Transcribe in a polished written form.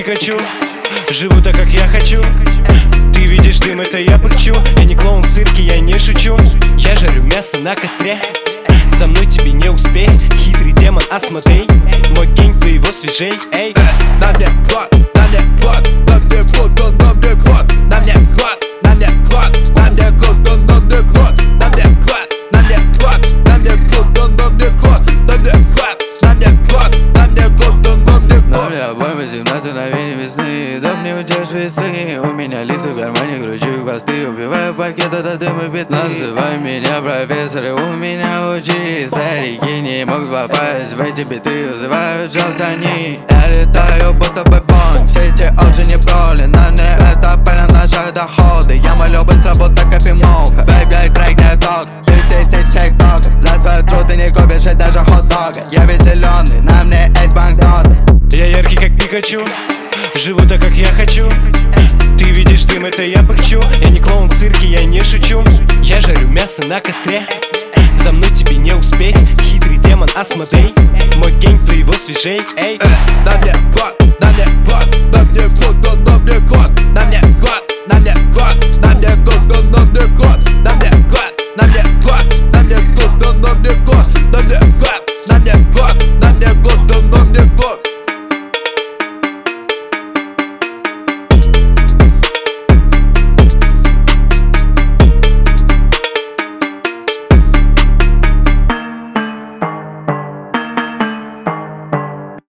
Пикачу, живу так, как я хочу. Ты видишь дым, это я пыхчу. Я не клоун в цирке, я не шучу. Я жарю мясо на костре. За мной тебе не успеть, хитрый демон Асмодей. Мой гень, ты его свежей, эй. На мне клад, на мне клад, на мне клад, на мне клад, на мне клад, на мне клад, на мне клад, на мне клад, на мне клад, на мне клад, на мне клад, на мне клад, на мне клад, на мне клад, на мне клад, на мне клад. На мне обоим 18 навеяний весны. Да мне утешь весы. У меня лисы в кармане, кручу хвосты. Убиваю пакет, это дым и пятна. Называй меня профессор, и у меня учи. Старики не могут попасть в эти биты. Вызывают жалость они. Я летаю, будто бы бонг. Все эти уже не проли. На мне это прям наши доходы. Я молю быстро, будто кофемолка. Бэйб, трек не ток. Ты здесь всех ток. За свой труд ты не купишь даже хот-дога. Я весь зеленый, на мне есть банкноты. Я яркий, как Пикачу, живу так, как я хочу. Ты видишь дым, это я пыхчу. Я не клоун в цирке, я не шучу. Я жарю мясо на костре. За мной тебе не успеть, хитрый демон Асмодей. Мой гень, ты его свежей, эй. На мне клад, на мне клад, на мне клад, на мне клад, на мне клад, на мне клад, на мне клад, на мне клад, на мне клад, на мне клад, на мне клад, на мне клад, на мне клад, на мне клад, на мне клад, на мне клад.